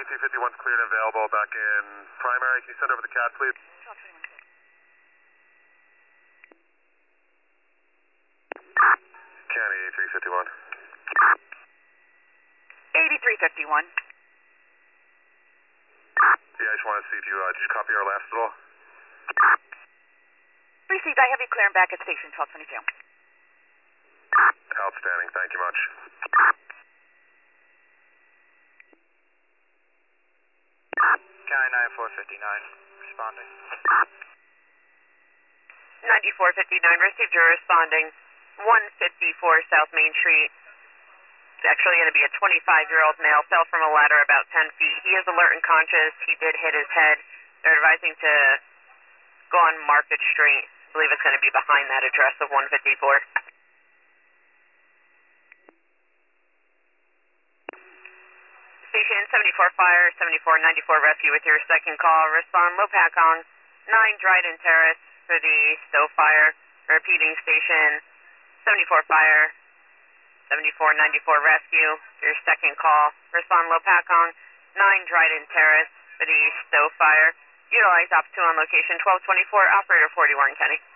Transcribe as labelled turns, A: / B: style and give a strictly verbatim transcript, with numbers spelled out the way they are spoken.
A: twenty-two fifty-one's cleared and available back in primary. Can you send over the cat, please? County eighty-three fifty-one.
B: eighty-three fifty-one.
A: Yeah, I just wanted to see if you, uh, did you copy our last at all?
B: Received. I have you clearing back at station twelve twenty-two.
A: Outstanding. Thank you much.
C: County ninety-four fifty-nine, responding.
B: ninety-four fifty-nine, received. You're responding. one fifty-four South Main Street. It's actually going to be a twenty-five-year-old male, fell from a ladder about ten feet. He is alert and conscious. He did hit his head. They're advising to go on Market Street. I believe it's going to be behind that address of one fifty-four. Station seventy-four Fire, seventy-four ninety-four Rescue with your second call. Respond Lopakong, nine Dryden Terrace for the Stowe Fire. Repeating station seventy-four Fire, seventy-four ninety-four Rescue, your second call. Respond Lopakong, nine Dryden Terrace for the Stowe Fire. Utilize op two on location twelve twenty-four, operator forty-one Kenny.